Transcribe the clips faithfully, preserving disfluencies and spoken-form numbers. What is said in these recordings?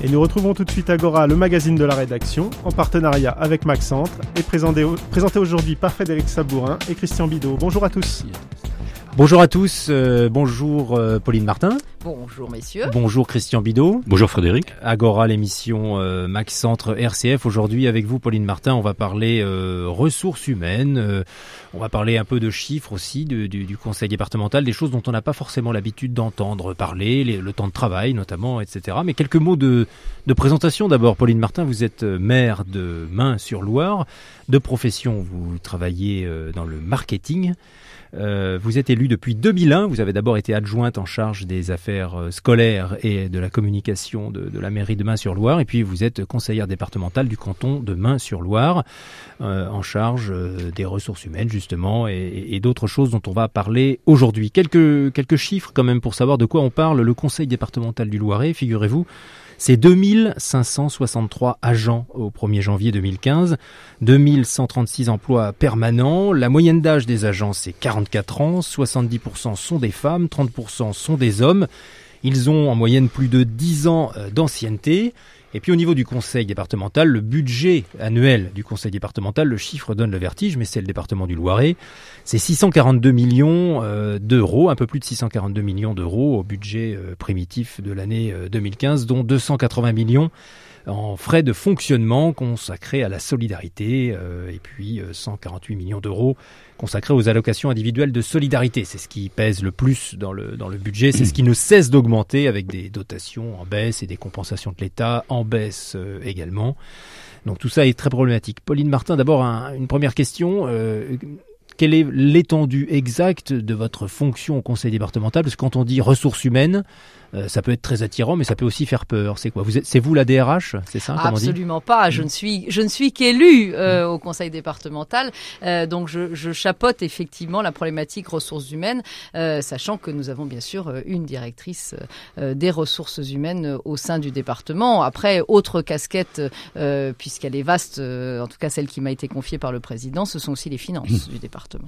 Et nous retrouvons tout de suite Agora, le magazine de la rédaction, en partenariat avec MacCentre, et présenté, présenté aujourd'hui par Frédéric Sabourin et Christian Bidot. Bonjour à tous. Bonjour à tous, euh, bonjour euh, Pauline Martin. Bonjour messieurs. Bonjour Christian Bidot. Bonjour Frédéric. Agora, l'émission euh, MacCentre R C F. Aujourd'hui avec vous Pauline Martin, on va parler euh, ressources humaines, euh, on va parler un peu de chiffres aussi, de, du, du conseil départemental, des choses dont on n'a pas forcément l'habitude d'entendre parler, les, le temps de travail notamment, et cetera. Mais quelques mots de, de présentation d'abord. Pauline Martin, vous êtes maire de Mains-sur-Loire, de profession vous travaillez euh, dans le marketing. Euh, vous êtes élue depuis deux mille un, vous avez d'abord été adjointe en charge des affaires euh, scolaires et de la communication de, de la mairie de Mains-sur-Loire, et puis vous êtes conseillère départementale du canton de Mains-sur-Loire, euh, en charge euh, des ressources humaines justement et, et d'autres choses dont on va parler aujourd'hui. Quelques, quelques chiffres quand même pour savoir de quoi on parle. Le conseil départemental du Loiret, figurez-vous, c'est deux mille cinq cent soixante-trois agents au premier janvier deux mille quinze, deux mille cent trente-six emplois permanents. La moyenne d'âge des agents, c'est quarante-quatre ans, soixante-dix pour cent sont des femmes, trente pour cent sont des hommes. Ils ont en moyenne plus de dix ans d'ancienneté. Et puis au niveau du conseil départemental, le budget annuel du conseil départemental, le chiffre donne le vertige, mais c'est le département du Loiret, c'est six cent quarante-deux millions euh, d'euros, un peu plus de six cent quarante-deux millions d'euros au budget euh, primitif de l'année euh, deux mille quinze, dont deux cent quatre-vingts millions en frais de fonctionnement consacrés à la solidarité, euh, et puis euh, cent quarante-huit millions d'euros consacrés aux allocations individuelles de solidarité. C'est ce qui pèse le plus dans le, dans le budget, c'est ce qui ne cesse d'augmenter avec des dotations en baisse et des compensations de l'État en baisse euh, également. Donc tout ça est très problématique. Pauline Martin, d'abord un, une première question. Euh, quelle est l'étendue exacte de votre fonction au conseil départemental ? Parce que quand on dit ressources humaines, Euh, ça peut être très attirant, mais ça peut aussi faire peur. C'est quoi ? Vous êtes, c'est vous la D R H ? C'est ça ? Absolument pas. Je ne suis, je ne suis qu'élue euh, au conseil départemental, euh, donc je, je chapeaute effectivement la problématique ressources humaines, euh, sachant que nous avons bien sûr une directrice euh, des ressources humaines au sein du département. Après, autre casquette, euh, puisqu'elle est vaste, euh, en tout cas celle qui m'a été confiée par le président, ce sont aussi les finances du département.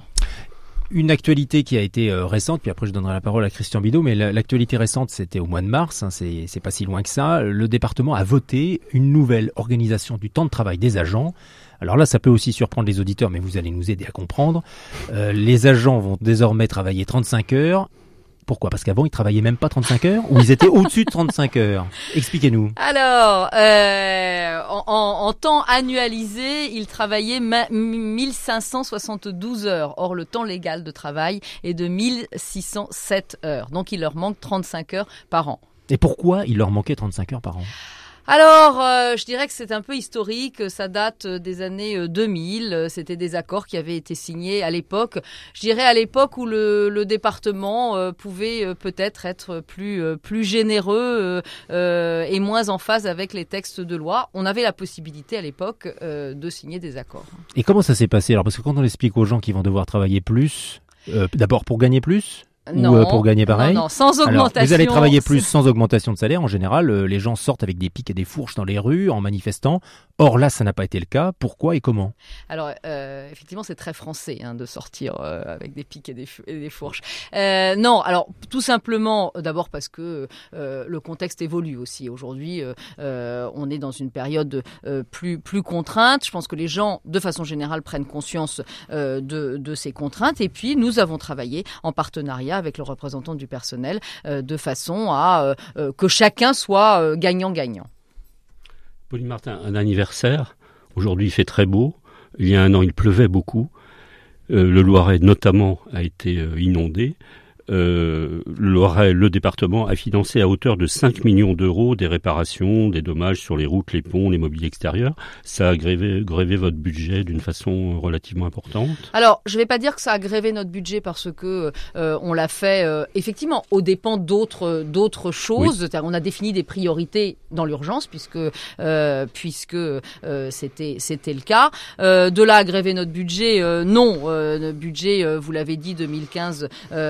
Une actualité qui a été euh, récente, puis après je donnerai la parole à Christian Bidot, mais la, l'actualité récente c'était au mois de mars, hein, c'est, c'est pas si loin que ça. Le département a voté une nouvelle organisation du temps de travail des agents. Alors là, ça peut aussi surprendre les auditeurs, mais vous allez nous aider à comprendre. Euh, les agents vont désormais travailler trente-cinq heures. Pourquoi ? Parce qu'avant, ils travaillaient même pas trente-cinq heures ou ils étaient au-dessus de trente-cinq heures. Expliquez-nous. Alors, euh, en, en, en temps annualisé, ils travaillaient ma, mille cinq cent soixante-douze heures. Or, le temps légal de travail est de mille six cent sept heures. Donc, il leur manque trente-cinq heures par an. Et pourquoi il leur manquait trente-cinq heures par an ? Alors, euh, je dirais que c'est un peu historique, ça date des années deux mille, c'était des accords qui avaient été signés à l'époque. Je dirais à l'époque où le, le département euh, pouvait euh, peut-être être plus euh, plus généreux euh, et moins en phase avec les textes de loi. On avait la possibilité à l'époque euh, de signer des accords. Et comment ça s'est passé ? Alors, parce que quand on explique aux gens qu'ils vont devoir travailler plus, euh, d'abord pour gagner plus ? Non, ou euh, pour gagner pareil. Non, non, sans augmentation. Alors, vous allez travailler plus sans augmentation de salaire. En général, euh, les gens sortent avec des pics et des fourches dans les rues en manifestant. Or là, ça n'a pas été le cas. Pourquoi et comment ? Alors, euh, effectivement, c'est très français hein, de sortir euh, avec des pics et des, et des fourches. Euh, non, alors tout simplement, d'abord parce que euh, le contexte évolue aussi. Aujourd'hui, euh, on est dans une période euh, plus plus contrainte. Je pense que les gens, de façon générale, prennent conscience euh, de, de ces contraintes. Et puis, nous avons travaillé en partenariat avec le représentant du personnel euh, de façon à euh, que chacun soit euh, gagnant-gagnant. Pauline Martin, un anniversaire. Aujourd'hui, il fait très beau. Il y a un an, il pleuvait beaucoup. Euh, le Loiret, notamment, a été euh, inondé. Euh, le Loiret, le département, a financé à hauteur de cinq millions d'euros des réparations, des dommages sur les routes, les ponts, les mobiliers extérieurs. Ça a grévé, grévé votre budget d'une façon relativement importante. Alors, je ne vais pas dire que ça a grévé notre budget parce que euh, on l'a fait euh, effectivement aux dépens d'autres d'autres choses. Oui. On a défini des priorités dans l'urgence puisque euh, puisque euh, c'était c'était le cas. Euh, de là à gréver notre budget, euh, non. Euh, notre budget, euh, vous l'avez dit, deux mille quinze, euh, vous avez donné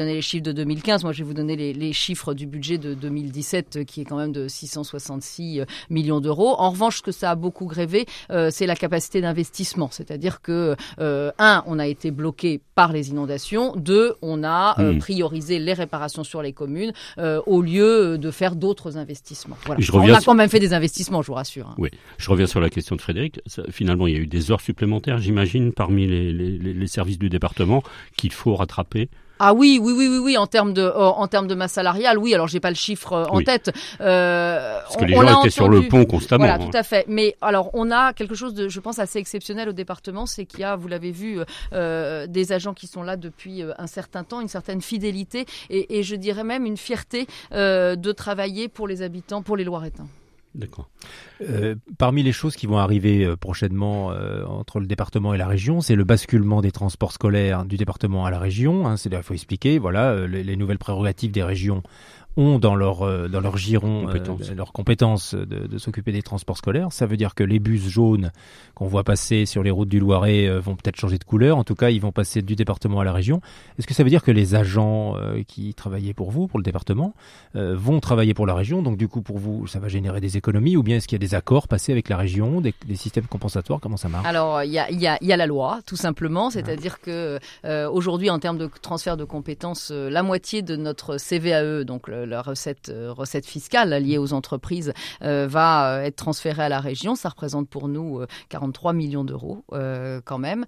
donné les chiffres de deux mille quinze. Moi, je vais vous donner les, les chiffres du budget de deux mille dix-sept, qui est quand même de six cent soixante-six millions d'euros. En revanche, ce que ça a beaucoup grévé, euh, c'est la capacité d'investissement. C'est-à-dire que, euh, un, on a été bloqué par les inondations. Deux, on a euh, mmh. priorisé les réparations sur les communes euh, au lieu de faire d'autres investissements. Voilà. Je reviens on a sur... quand même fait des investissements, je vous rassure. Hein. Oui, je reviens sur la question de Frédéric. Ça, finalement, il y a eu des heures supplémentaires, j'imagine, parmi les, les, les services du département qu'il faut rattraper. Ah oui, oui, oui, oui, oui, en termes de, euh, en termes de masse salariale, oui. Alors, j'ai pas le chiffre euh, en oui. tête. Euh, Parce que on, les gens étaient entendu. Sur le pont constamment. Voilà, hein. tout à fait. Mais alors, on a quelque chose de, je pense, assez exceptionnel au département, c'est qu'il y a, vous l'avez vu, euh, des agents qui sont là depuis un certain temps, une certaine fidélité et, et je dirais même une fierté euh, de travailler pour les habitants, pour les Loiretains. D'accord. Euh, parmi les choses qui vont arriver euh, prochainement euh, entre le département et la région, c'est le basculement des transports scolaires du département à la région. Hein, c'est, il faut expliquer, voilà, euh, les, les nouvelles prérogatives des régions ont dans leur euh, dans leur giron compétence. euh, leur compétence de, de s'occuper des transports scolaires. Ça veut dire que les bus jaunes qu'on voit passer sur les routes du Loiret euh, vont peut-être changer de couleur. En tout cas, ils vont passer du département à la région. Est-ce que ça veut dire que les agents euh, qui travaillaient pour vous, pour le département, euh, vont travailler pour la région? Donc du coup, pour vous, ça va générer des économies, ou bien est-ce qu'il y a des accords passés avec la région, des, des systèmes compensatoires? Comment ça marche? Alors, il y a il y a il y a la loi, tout simplement. C'est-à-dire que euh, aujourd'hui, en termes de transfert de compétences, euh, la moitié de notre C V A E, donc le, la recette, euh, recette fiscale liée aux entreprises, euh, va euh, être transférée à la région. Ça représente pour nous euh, quarante-trois millions d'euros euh, quand même.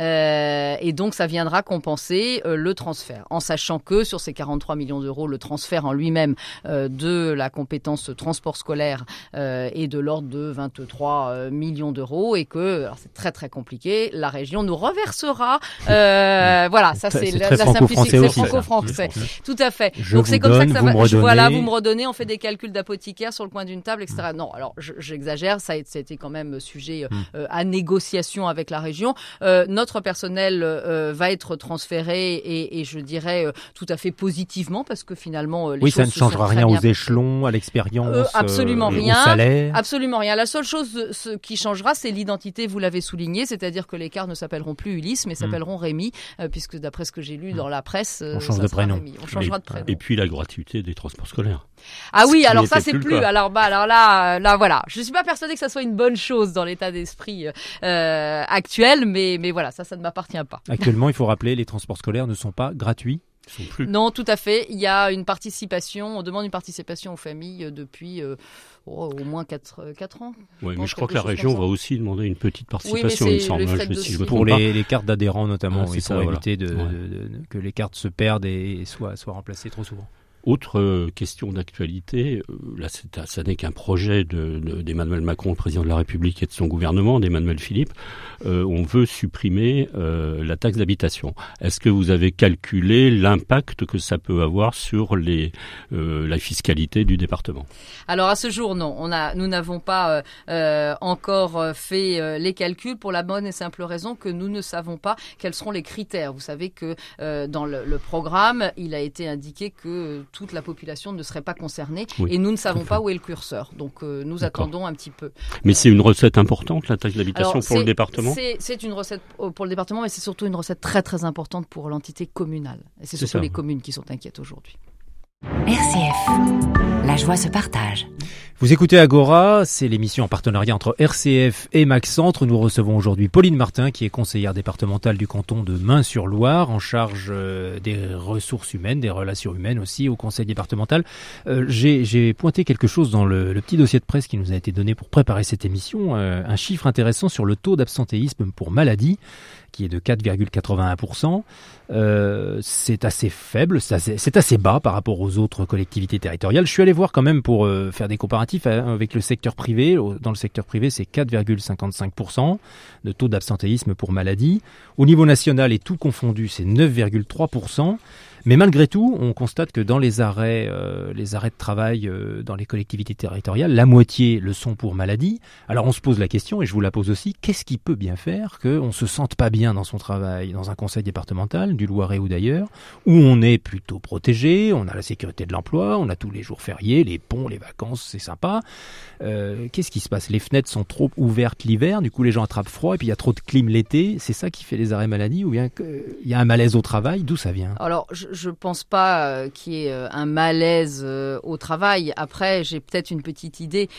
Euh, et donc, ça viendra compenser euh, le transfert. En sachant que sur ces quarante-trois millions d'euros, le transfert en lui-même euh, de la compétence transport scolaire euh, est de l'ordre de vingt-trois millions d'euros et que, alors c'est très très compliqué, la région nous reversera. Euh, voilà, ça c'est, c'est la, très la franco-français simplicité. aussi, C'est franco-français. Tout à fait. Je donc vous c'est comme donne, ça que ça vous va. me redonnez. Voilà, vous me redonnez, on fait des calculs d'apothicaire sur le coin d'une table, et cetera. Mmh. Non, alors je, j'exagère, ça a, ça a été quand même sujet euh, mmh. à négociation avec la région. Euh, notre personnel euh, va être transféré et, et je dirais euh, tout à fait positivement parce que finalement euh, les oui, choses ça ne changera rien aux échelons, à l'expérience, euh, absolument euh, rien, au salaire. Absolument rien. La seule chose ce qui changera, c'est l'identité. Vous l'avez souligné, c'est-à-dire que les cars ne s'appelleront plus Ulysse, mais s'appelleront mmh. Rémi, euh, puisque d'après ce que j'ai lu mmh. dans la presse, euh, on change ça de sera prénom. Rémi. On changera et, de prénom. Et puis la gratuité des transports scolaires. Ah oui, ce alors ça c'est plus. plus. Alors bah alors là, là voilà. Je suis pas persuadée que ça soit une bonne chose dans l'état d'esprit euh, actuel, mais mais voilà, ça ça ne m'appartient pas. Actuellement, il faut rappeler, les transports scolaires ne sont pas gratuits. Plus. Non, tout à fait. Il y a une participation, on demande une participation aux familles depuis euh, oh, au moins quatre ans. Oui, mais je crois que la région va aussi demander une petite participation, oui, il me semble. Je, si je me pour trompe les, pas. les cartes d'adhérents notamment, ah, oui, ça, pour voilà. éviter de, ouais. de, de, que les cartes se perdent et soient, soient remplacées trop souvent. Autre euh, question d'actualité, euh, là c'est, ça n'est qu'un projet de, de, d'Emmanuel Macron, le président de la République et de son gouvernement, d'Emmanuel Philippe. Euh, on veut supprimer euh, la taxe d'habitation. Est-ce que vous avez calculé l'impact que ça peut avoir sur les, euh, la fiscalité du département? Alors à ce jour, non. On a, nous n'avons pas euh, encore fait euh, les calculs pour la bonne et simple raison que nous ne savons pas quels seront les critères. Vous savez que euh, dans le, le programme, il a été indiqué que toute la population ne serait pas concernée oui, et nous ne savons pas où est le curseur. Donc euh, nous D'accord. attendons un petit peu. Mais c'est une recette importante, la taxe d'habitation Alors, pour le département c'est, c'est une recette pour le département, mais c'est surtout une recette très très importante pour l'entité communale. Et c'est, c'est surtout ça. Les communes qui sont inquiètes aujourd'hui. R C F, la joie se partage. Vous écoutez Agora, c'est l'émission en partenariat entre R C F et MacCentre. Nous recevons aujourd'hui Pauline Martin, qui est conseillère départementale du canton de Main-sur-Loire, en charge des ressources humaines, des relations humaines aussi au conseil départemental. Euh, j'ai, j'ai pointé quelque chose dans le, le petit dossier de presse qui nous a été donné pour préparer cette émission, euh, un chiffre intéressant sur le taux d'absentéisme pour maladie, qui est de quatre virgule quatre-vingt-un pour cent. Euh, c'est assez faible, c'est assez, c'est assez bas par rapport aux autres collectivités territoriales. Je suis allé voir quand même pour euh, faire des comparatifs avec le secteur privé. Dans le secteur privé, c'est quatre virgule cinquante-cinq pour cent de taux d'absentéisme pour maladie. Au niveau national, et tout confondu, c'est neuf virgule trois pour cent. Mais malgré tout, on constate que dans les arrêts, euh, les arrêts de travail euh, dans les collectivités territoriales, la moitié le sont pour maladie. Alors on se pose la question, et je vous la pose aussi, qu'est-ce qui peut bien faire qu'on ne se sente pas bien dans son travail, dans un conseil départemental, du Loiret ou d'ailleurs, où on est plutôt protégé, on a la sécurité de l'emploi, on a tous les jours fériés, les ponts, les vacances, c'est sympa. Euh, qu'est-ce qui se passe? Les fenêtres sont trop ouvertes l'hiver, du coup les gens attrapent froid, et puis il y a trop de clim l'été. C'est ça qui fait les arrêts maladie, ou bien il y a un malaise au travail? D'où ça vient? Alors, je je pense pas euh, qu'il y ait euh, un malaise euh, au travail. Après, j'ai peut-être une petite idée.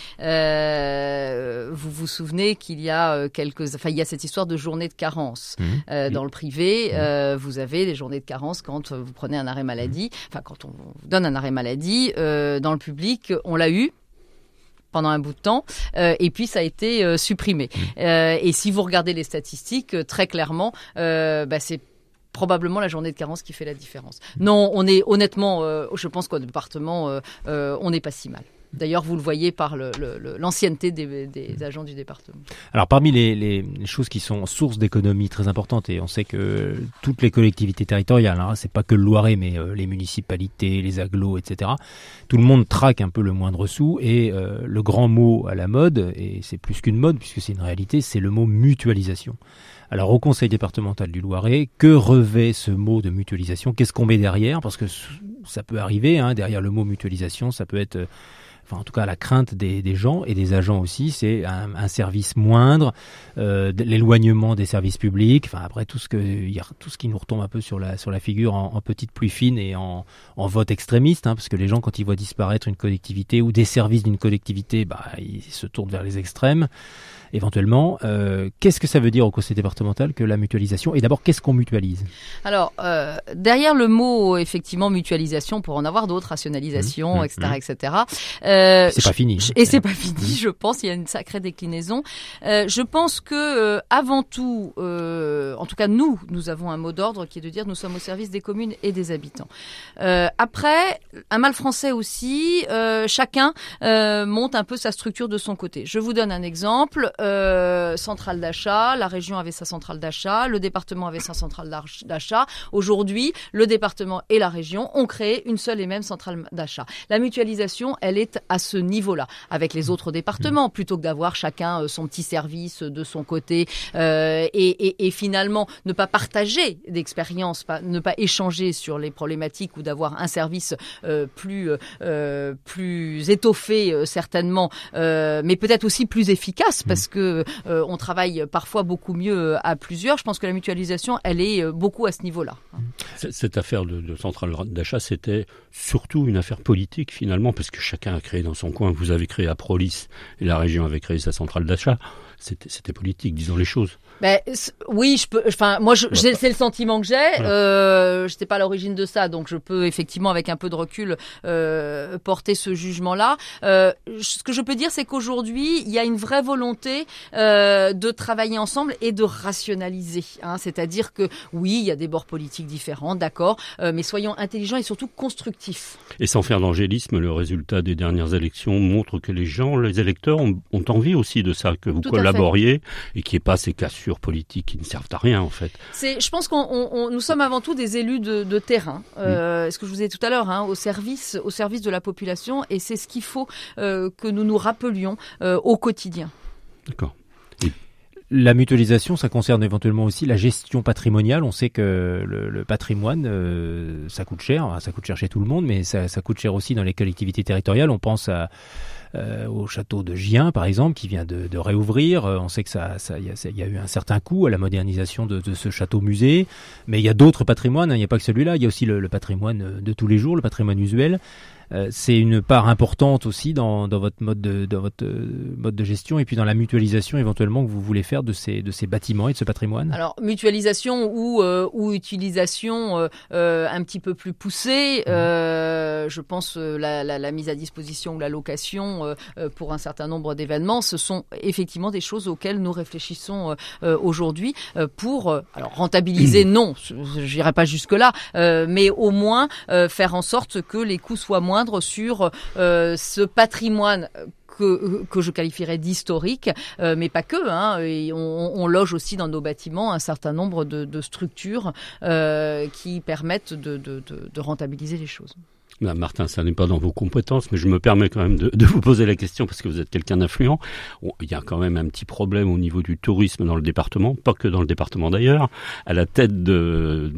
Euh, vous vous souvenez qu'il y a euh, quelques, enfin, il y a cette histoire de journée de carence Mmh. euh, dans le privé. Mmh. Euh, vous avez des journées de carence quand vous prenez un arrêt maladie. Enfin, quand on vous donne un arrêt maladie. Euh, dans le public, on l'a eu pendant un bout de temps, euh, et puis ça a été euh, supprimé. Euh, et si vous regardez les statistiques, euh, très clairement, euh, bah, c'est probablement la journée de carence qui fait la différence. Non, on est honnêtement, euh, je pense qu'au département, euh, euh, on n'est pas si mal. D'ailleurs, vous le voyez par le, le, le, l'ancienneté des, des agents du département. Alors, parmi les, les, les choses qui sont sources d'économie très importantes, et on sait que toutes les collectivités territoriales, hein, c'est pas que le Loiret, mais euh, les municipalités, les agglos, et cetera, tout le monde traque un peu le moindre sou, et euh, le grand mot à la mode, et c'est plus qu'une mode, puisque c'est une réalité, c'est le mot mutualisation. Alors, au conseil départemental du Loiret, que revêt ce mot de mutualisation ? Qu'est-ce qu'on met derrière ? Parce que ça peut arriver, hein, derrière le mot mutualisation, ça peut être... Euh, Enfin, en tout cas, la crainte des, des gens et des agents aussi, c'est un, un service moindre, euh, l'éloignement des services publics. Enfin, après tout ce que, il y a tout ce qui nous retombe un peu sur la sur la figure en, en petite pluie fine et en, en vote extrémiste, hein, parce que les gens, quand ils voient disparaître une collectivité ou des services d'une collectivité, bah, ils se tournent vers les extrêmes. Éventuellement, euh, qu'est-ce que ça veut dire au conseil départemental que la mutualisation ? Et d'abord, qu'est-ce qu'on mutualise ? Alors, euh, derrière le mot, effectivement, mutualisation, pour en avoir d'autres, rationalisation, mmh, et cetera, mmh. et cetera. Euh, c'est pas fini. Je, et c'est pas fini, je pense. Il y a une sacrée déclinaison. Euh, je pense que, euh, avant tout, euh, en tout cas, nous, nous avons un mot d'ordre qui est de dire nous sommes au service des communes et des habitants. Euh, après, un mal français aussi, euh, chacun euh, monte un peu sa structure de son côté. Je vous donne un exemple. Euh, centrale d'achat, la région avait sa centrale d'achat, le département avait sa centrale d'achat. Aujourd'hui, le département et la région ont créé une seule et même centrale d'achat. La mutualisation, elle est à ce niveau-là, avec les autres départements, plutôt que d'avoir chacun son petit service de son côté euh, et, et, et finalement ne pas partager d'expérience, pas, ne pas échanger sur les problématiques ou d'avoir un service euh, plus, euh, plus étoffé euh, certainement, euh, mais peut-être aussi plus efficace parce que euh, on travaille parfois beaucoup mieux à plusieurs. Je pense que la mutualisation, elle est beaucoup à ce niveau-là. Cette affaire de, de centrale d'achat, c'était surtout une affaire politique finalement, parce que chacun a créé dans son coin. Vous avez créé Aprolis et la région avait créé sa centrale d'achat. C'était, c'était politique, disons les choses. Ben oui, je peux. Enfin, moi, je, j'ai, c'est le sentiment que j'ai. Voilà. Euh, j'étais pas à l'origine de ça, donc je peux effectivement, avec un peu de recul, euh, porter ce jugement-là. Euh, ce que je peux dire, c'est qu'aujourd'hui, il y a une vraie volonté euh, de travailler ensemble et de rationaliser. Hein, c'est-à-dire que oui, il y a des bords politiques différents, d'accord, euh, mais soyons intelligents et surtout constructifs. Et sans faire d'angélisme, le résultat des dernières élections montre que les gens, les électeurs, ont, ont envie aussi de ça, que vous Tout collaboriez et qu'il n'y ait pas ces cassures politiques qui ne servent à rien en fait. C'est, je pense qu'on on, on, nous sommes avant tout des élus de, de terrain, euh, mmh. ce que je vous ai dit tout à l'heure, hein, au service, au service de la population, et c'est ce qu'il faut euh, que nous nous rappelions euh, au quotidien. D'accord. Et la mutualisation, ça concerne éventuellement aussi la gestion patrimoniale. On sait que le, le patrimoine, euh, ça coûte cher, ça coûte cher chez tout le monde, mais ça, ça coûte cher aussi dans les collectivités territoriales. On pense à Euh, au château de Gien, par exemple, qui vient de, de réouvrir. Euh, on sait que ça, ça, y a, ça, y a eu un certain coût à la modernisation de, de ce château-musée, mais il y a d'autres patrimoines. Hein, il n'y a pas que celui-là. Il y a aussi le, le patrimoine de tous les jours, le patrimoine usuel. Euh, c'est une part importante aussi dans, dans votre mode de, dans votre euh, mode de gestion et puis dans la mutualisation éventuellement que vous voulez faire de ces, de ces bâtiments et de ce patrimoine. Alors mutualisation ou, euh, ou utilisation euh, euh, un petit peu plus poussée. Euh, je pense euh, la, la, la mise à disposition ou la location euh, pour un certain nombre d'événements, ce sont effectivement des choses auxquelles nous réfléchissons euh, aujourd'hui euh, pour euh, alors rentabiliser. Non, je n'irai pas jusque là, euh, mais au moins euh, faire en sorte que les coûts soient moins sur euh, ce patrimoine que, que je qualifierais d'historique, euh, mais pas que. Hein, et on, on loge aussi dans nos bâtiments un certain nombre de, de structures euh, qui permettent de, de, de, de rentabiliser les choses. Ben Martin, ça n'est pas dans vos compétences, mais je me permets quand même de, de vous poser la question parce que vous êtes quelqu'un d'influent. Bon, il y a quand même un petit problème au niveau du tourisme dans le département, pas que dans le département d'ailleurs. À la tête de,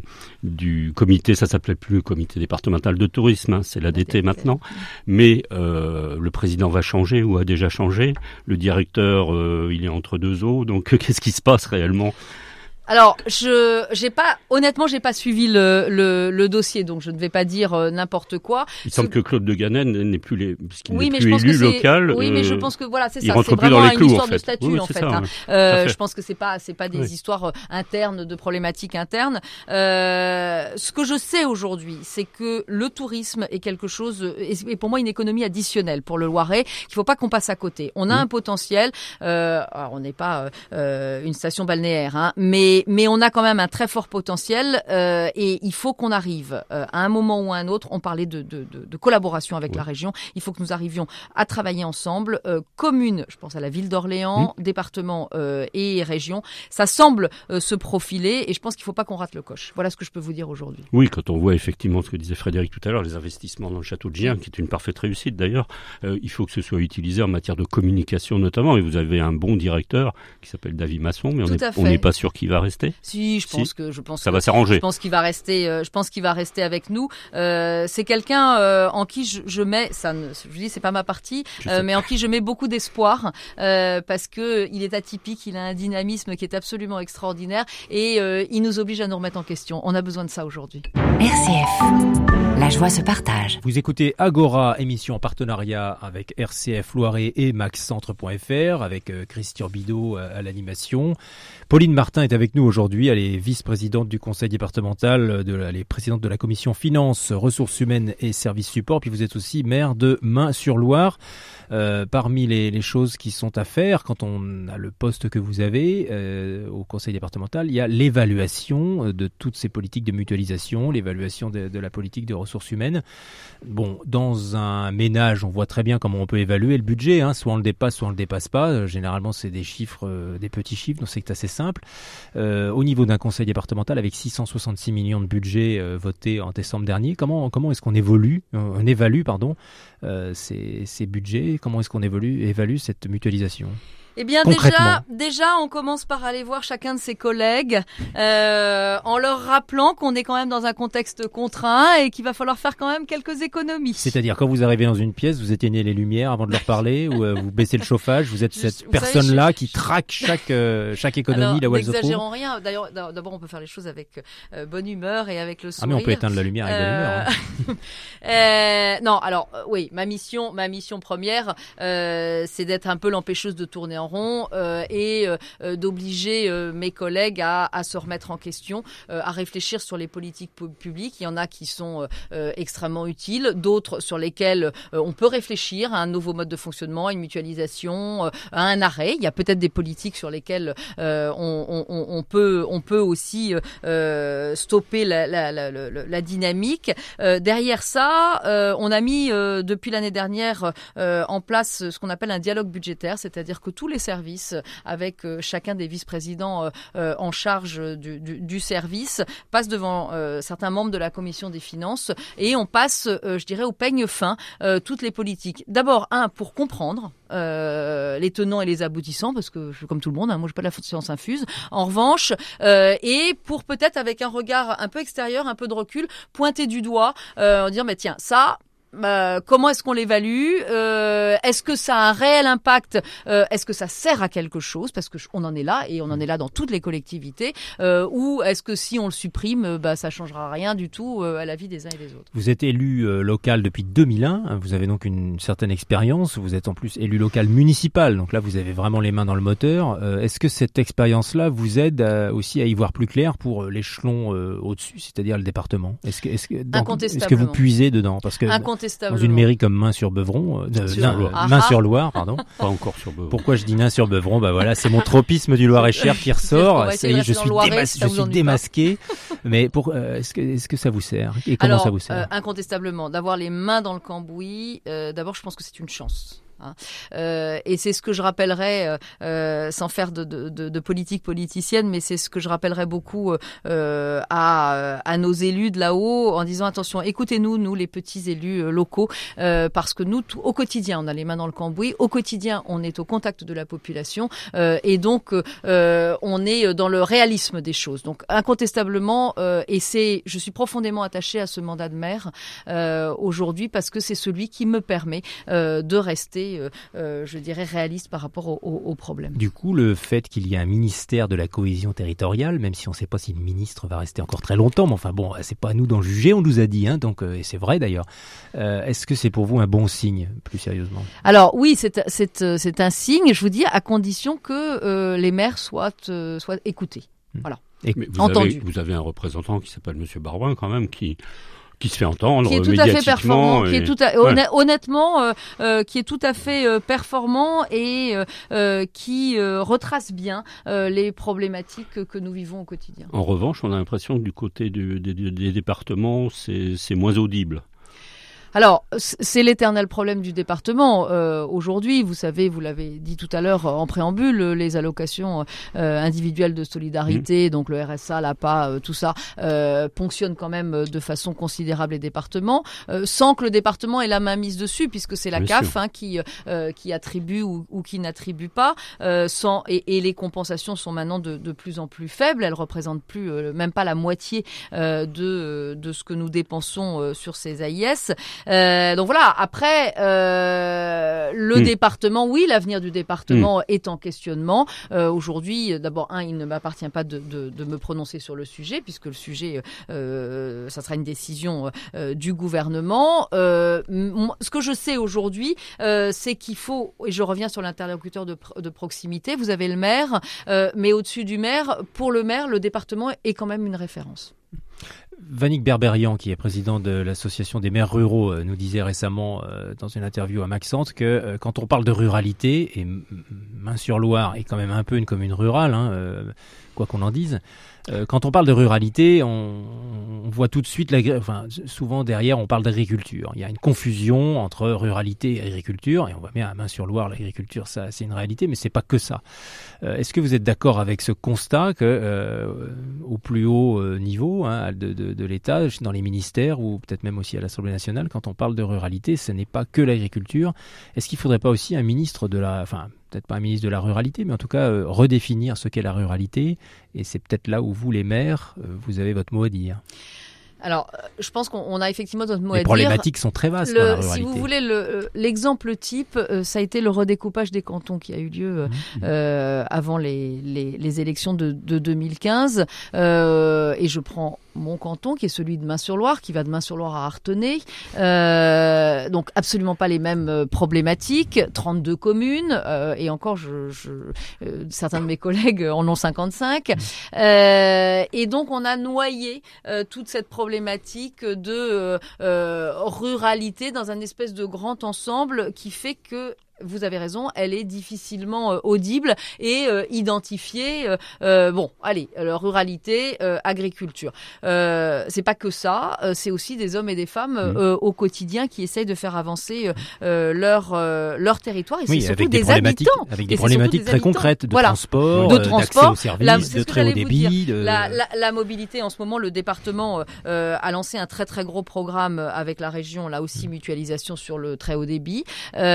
du comité, ça s'appelait plus le comité départemental de tourisme, hein, c'est l'A D T maintenant, mais euh, le président va changer ou a déjà changé. Le directeur, euh, il est entre deux eaux, donc qu'est-ce qui se passe réellement ? Alors, je, j'ai pas, honnêtement, j'ai pas suivi le, le, le dossier, donc je ne vais pas dire euh, n'importe quoi. Il semble que Claude de Ganen n'est plus les, puisqu'il oui, n'est mais plus je pense élu que c'est, local. Oui, mais euh, je pense que voilà, c'est il ça. rentre C'est plus vraiment dans les une clous, histoire en de fait. statut, Oui, en c'est fait. ça, Hein. ouais. Euh, Tout à je pense que c'est pas, c'est pas des Oui. histoires euh, internes de problématiques internes. Euh, ce que je sais aujourd'hui, c'est que le tourisme est quelque chose, est pour moi une économie additionnelle pour le Loiret, qu'il faut pas qu'on passe à côté. On a Oui. un potentiel. Euh, alors on n'est pas euh, une station balnéaire, hein, mais mais on a quand même un très fort potentiel euh, et il faut qu'on arrive euh, à un moment ou à un autre. On parlait de, de, de, de collaboration avec Oui. la région. Il faut que nous arrivions à travailler ensemble, euh, commune. Je pense à la ville d'Orléans, mmh. département euh, et région. Ça semble euh, se profiler et je pense qu'il ne faut pas qu'on rate le coche. Voilà ce que je peux vous dire aujourd'hui. Oui, quand on voit effectivement ce que disait Frédéric tout à l'heure, les investissements dans le château de Gien, qui est une parfaite réussite d'ailleurs, euh, il faut que ce soit utilisé en matière de communication notamment. Et vous avez un bon directeur qui s'appelle David Masson, mais on n'est pas sûr qu'il va rester. Si, je pense si. que je pense ça que, va s'arranger. Je pense qu'il va rester. Euh, je pense qu'il va rester avec nous. Euh, c'est quelqu'un euh, en qui je, je mets. Ça, ne, je dis, c'est pas ma partie, euh, mais en qui je mets beaucoup d'espoir euh, parce que il est atypique, il a un dynamisme qui est absolument extraordinaire et euh, il nous oblige à nous remettre en question. On a besoin de ça aujourd'hui. R C F, la joie se partage. Vous écoutez Agora, émission en partenariat avec R C F Loiret et max centre point f r, avec euh, Christian Bidot à, à l'animation. Pauline Martin est avec nous aujourd'hui, elle est vice-présidente du conseil départemental, de la, elle est présidente de la commission finances, ressources humaines et services support, puis vous êtes aussi maire de Main-sur-Loire. Euh, parmi les, les choses qui sont à faire quand on a le poste que vous avez euh, au conseil départemental, il y a l'évaluation de toutes ces politiques de mutualisation, l'évaluation de, de la politique de ressources humaines. Bon, dans un ménage, on voit très bien comment on peut évaluer le budget, hein. Soit on le dépasse, soit on le dépasse pas. Euh, généralement, c'est des chiffres, euh, des petits chiffres, donc c'est assez simple. Euh, au niveau d'un conseil départemental, avec six cent soixante-six millions de budget euh, voté en décembre dernier, comment comment est-ce qu'on évolue, euh, on évalue, pardon, euh, ces, ces budgets? Comment est-ce qu'on évolue, évalue cette mutualisation? Eh bien, déjà, déjà, on commence par aller voir chacun de ses collègues euh, en leur rappelant qu'on est quand même dans un contexte contraint et qu'il va falloir faire quand même quelques économies. C'est-à-dire, quand vous arrivez dans une pièce, vous éteignez les lumières avant de leur parler ou euh, vous baissez le chauffage, vous êtes cette personne-là qui traque chaque euh, chaque économie. Alors, là où elle se trouve. N'exagérons rien. D'ailleurs, d'abord, on peut faire les choses avec euh, bonne humeur et avec le sourire. Ah, mais on peut éteindre la lumière avec euh... bonne humeur. Hein. euh, non, alors, euh, oui, ma mission, ma mission première, euh, c'est d'être un peu l'empêcheuse de tourner en rond euh, et euh, d'obliger euh, mes collègues à, à se remettre en question, euh, à réfléchir sur les politiques publiques. Il y en a qui sont euh, extrêmement utiles, d'autres sur lesquelles euh, on peut réfléchir à un nouveau mode de fonctionnement, à une mutualisation, euh, à un arrêt. Il y a peut-être des politiques sur lesquelles euh, on, on, on, peut, on peut aussi euh, stopper la, la, la, la, la dynamique. Euh, derrière ça, euh, on a mis euh, depuis l'année dernière euh, en place ce qu'on appelle un dialogue budgétaire, c'est-à-dire que tous les services, avec euh, chacun des vice-présidents euh, en charge du, du, du service, passent devant euh, certains membres de la commission des finances et on passe, euh, je dirais, au peigne fin euh, toutes les politiques. D'abord, un, pour comprendre euh, les tenants et les aboutissants, parce que je suis comme tout le monde, hein, moi je n'ai pas de la science infuse. En revanche, euh, et pour peut-être avec un regard un peu extérieur, un peu de recul, pointer du doigt, euh, dire mais tiens, ça... Euh, comment est-ce qu'on l'évalue, euh, est-ce que ça a un réel impact, euh, est-ce que ça sert à quelque chose, parce que on en est là et on en est là dans toutes les collectivités, euh, ou est-ce que si on le supprime, bah ça changera rien du tout euh, à la vie des uns et des autres. Vous êtes élu euh, local depuis deux mille un, hein, vous avez donc une certaine expérience, vous êtes en plus élu local municipal, donc là vous avez vraiment les mains dans le moteur. Euh, est-ce que cette expérience-là vous aide à, aussi à y voir plus clair pour l'échelon euh, au-dessus, c'est-à-dire le département? Est-ce que, est-ce que, donc, est-ce que vous puisez dedans? Parce que dans une mairie comme Main-sur-Beuvron, euh, sur Nain, ah Main-sur-Loire, pardon. Pas encore sur Beuvron. Pourquoi je dis Nain-sur-Beuvron? Bah voilà, c'est mon tropisme du Loir-et-Cher qui ressort. Ça y est, je suis, démas- je suis démasqué. Mais pour, euh, est-ce que, est-ce que ça vous sert? Et comment Alors, ça vous sert? euh, incontestablement, d'avoir les mains dans le cambouis, euh, d'abord, je pense que c'est une chance. Hein. Euh, et c'est ce que je rappellerai, euh, sans faire de, de, de, de politique politicienne, mais c'est ce que je rappellerai beaucoup euh, à, à nos élus de là-haut, en disant attention, écoutez-nous, nous les petits élus locaux, euh, parce que nous, tout, au quotidien, on a les mains dans le cambouis, au quotidien, on est au contact de la population, euh, et donc euh, on est dans le réalisme des choses. Donc incontestablement, euh, et c'est, je suis profondément attachée à ce mandat de maire euh, aujourd'hui, parce que c'est celui qui me permet euh, de rester assez, euh, euh, je dirais, réaliste par rapport au, au, au problème. Du coup, le fait qu'il y ait un ministère de la cohésion territoriale, même si on ne sait pas si le ministre va rester encore très longtemps, mais enfin bon, c'est pas à nous d'en juger, on nous a dit, hein, donc, euh, et c'est vrai d'ailleurs. Euh, est-ce que c'est pour vous un bon signe, plus sérieusement ? Alors oui, c'est, c'est, c'est un signe, je vous dis, à condition que euh, les maires soient, euh, soient écoutés. Voilà. Et Mais vous, entendu. Avez, vous avez un représentant qui s'appelle Monsieur Barouin quand même, qui... qui se fait entendre, qui est tout à fait performant, et... qui est tout à, ouais. honnêtement, euh, euh, qui est tout à fait euh, performant et euh, qui euh, retrace bien euh, les problématiques que nous vivons au quotidien. En revanche, on a l'impression que du côté du, des, des départements, c'est, c'est moins audible. Alors, c'est l'éternel problème du département. Euh, aujourd'hui, vous savez, vous l'avez dit tout à l'heure en préambule, les allocations euh, individuelles de solidarité, mmh. donc le R S A, l'A P A, euh, tout ça, euh, ponctionnent quand même de façon considérable les départements, euh, sans que le département ait la main mise dessus, puisque c'est la Bien C A F hein, qui, euh, qui attribue ou, ou qui n'attribue pas. Euh, sans, et, et les compensations sont maintenant de, de plus en plus faibles. Elles représentent plus, euh, même pas la moitié euh, de, de ce que nous dépensons euh, sur ces A I S. Euh, donc voilà, après, euh, le mmh. département, oui, l'avenir du département mmh. est en questionnement. Euh, aujourd'hui, d'abord, un, il ne m'appartient pas de, de, de me prononcer sur le sujet, puisque le sujet, euh, ça sera une décision euh, du gouvernement. Euh, m- ce que je sais aujourd'hui, euh, c'est qu'il faut, et je reviens sur l'interlocuteur de, de proximité, vous avez le maire, euh, mais au-dessus du maire, pour le maire, le département est quand même une référence. Vannick Berberian, qui est président de l'association des maires ruraux, nous disait récemment euh, dans une interview à Maxence que euh, quand on parle de ruralité, et Main-sur-Loire est quand même un peu une commune rurale, hein, euh, quoi qu'on en dise, euh, quand on parle de ruralité, on, on voit tout de suite, la, enfin, souvent derrière on parle d'agriculture. Il y a une confusion entre ruralité et agriculture, et on voit bien à Main-sur-Loire, l'agriculture, ça, c'est une réalité, mais c'est pas que ça. Euh, est-ce que vous êtes d'accord avec ce constat que euh, au plus haut euh, niveau hein, de, de, de l'État, dans les ministères ou peut-être même aussi à l'Assemblée nationale, quand on parle de ruralité, ce n'est pas que l'agriculture. Est-ce qu'il ne faudrait pas aussi un ministre de la, enfin peut-être pas un ministre de la ruralité, mais en tout cas euh, redéfinir ce qu'est la ruralité, et c'est peut-être là où vous, les maires, euh, vous avez votre mot à dire. Alors, je pense qu'on a effectivement notre mot les à dire. Les problématiques sont très vastes le, dans la ruralité. Si vous voulez, le, l'exemple type, euh, ça a été le redécoupage des cantons qui a eu lieu euh, mmh. euh, avant les, les, les élections de, de deux mille quinze. Euh, et je prends mon canton, qui est celui de Main-sur-Loire, qui va de Main-sur-Loire à Artenay. Euh, donc, absolument pas les mêmes problématiques. trente-deux communes. Euh, et encore, je, je, euh, certains de mes collègues en ont cinquante-cinq. Mmh. Euh, et donc, on a noyé euh, toute cette problématique problématique de euh, ruralité dans un espèce de grand ensemble qui fait que, vous avez raison, elle est difficilement euh, audible et euh, identifiée. Euh, euh, bon, allez, alors, ruralité, euh, agriculture. Euh, c'est pas que ça, euh, c'est aussi des hommes et des femmes euh, au quotidien qui essayent de faire avancer euh, leur euh, leur territoire. Et oui, c'est surtout avec des, des problématiques, habitants. avec des problématiques des très habitants. concrètes de voilà. transport, de euh, transport, d'accès aux services, la, de très haut débit. De... La, la, la mobilité, en ce moment, le département euh, a lancé un très très gros programme avec la région, là aussi, mutualisation sur le très haut débit.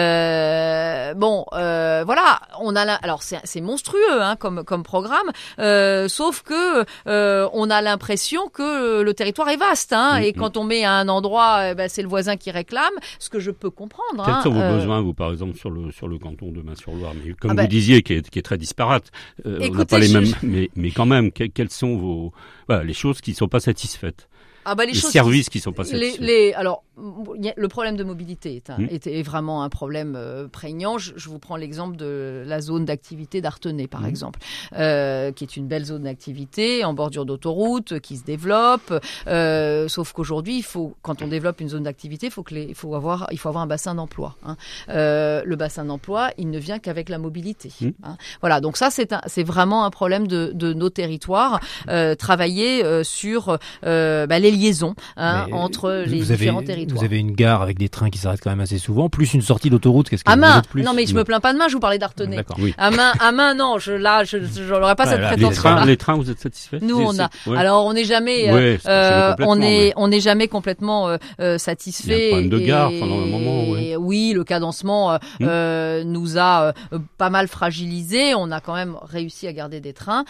Euh, Euh, bon, euh, voilà, on a la, alors c'est, c'est monstrueux hein, comme comme programme, euh, sauf que euh, on a l'impression que le territoire est vaste, hein, mmh, et quand on met à un endroit, eh ben, c'est le voisin qui réclame, ce que je peux comprendre. Quels hein, sont vos euh... besoins, vous, par exemple, sur le sur le canton de Main-sur-Loire, mais comme ah vous ben, disiez, qui est qui est très disparate, euh, écoutez, on n'a pas les je... mêmes, mais mais quand même, que, quelles sont vos voilà, les choses qui ne sont pas satisfaites? Ah bah les, les choses services qui, qui sont pas satisfaits. Les, les, alors, le problème de mobilité est, un, mmh. est, est vraiment un problème euh, prégnant. Je, je vous prends l'exemple de la zone d'activité d'Artenay, par mmh. exemple, euh, qui est une belle zone d'activité en bordure d'autoroute, qui se développe. Euh, sauf qu'aujourd'hui, il faut, quand on développe une zone d'activité, il faut que les, il faut avoir, il faut avoir un bassin d'emploi. Hein. Euh, le bassin d'emploi, il ne vient qu'avec la mobilité. Mmh. Hein. Voilà, donc ça, c'est, un, c'est vraiment un problème de, de nos territoires. Euh, travailler euh, sur euh, bah, les liaisons hein, entre les vous différents avez, territoires. Vous avez une gare avec des trains qui s'arrêtent quand même assez souvent, plus une sortie d'autoroute. Qu'est-ce que à vous Main, êtes plus non mais je non. me plains pas de Main, je vous parlais d'Artenay. D'accord, oui. À Main, à Main, non, je là, je n'aurais pas ouais, cette là, prétention. Les trains, les trains, vous êtes satisfaits? Nous, on a. Ouais. Alors, on n'est jamais, ouais, euh, on est, mais... on n'est jamais complètement euh, satisfait. Il y a un problème de et, gare pendant un moment. Ouais. Oui, le cadencement euh, mmh. euh, nous a euh, pas mal fragilisé. On a quand même réussi à garder des trains.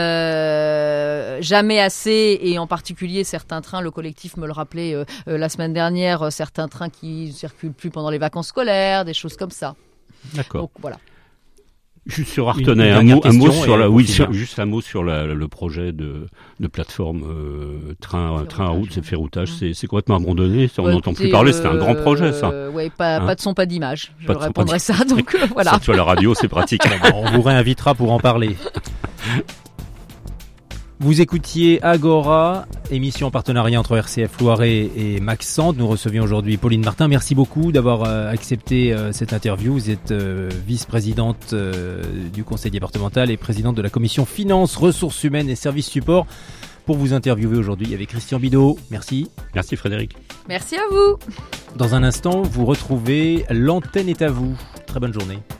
Euh, jamais assez, et en particulier certains trains. Le collectif me le rappelait euh, euh, la semaine dernière. Certains trains qui circulent plus pendant les vacances scolaires, des choses comme ça. D'accord. Donc voilà. Juste sur Artenay, un mot, un mot sur la, oui, sur, juste un mot sur la, le projet de, de plateforme euh, train, train à route, c'est Ferroutage, c'est, c'est complètement abandonné. On n'entend plus parler. C'était un grand projet, ça. Euh, ouais, pas, hein? Pas de son, pas d'image. Je pas répondrai ça. Donc euh, voilà. Sur la radio, c'est pratique. On vous réinvitera pour en parler. Vous écoutiez Agora, émission en partenariat entre R C F Loiret et Maxent. Nous recevions aujourd'hui Pauline Martin. Merci beaucoup d'avoir euh, accepté euh, cette interview. Vous êtes euh, vice-présidente euh, du conseil départemental et présidente de la commission finances, ressources humaines et services support. Pour vous interviewer aujourd'hui avec Christian Bidot. Merci. Merci Frédéric. Merci à vous. Dans un instant, vous retrouvez L'antenne est à vous. Très bonne journée.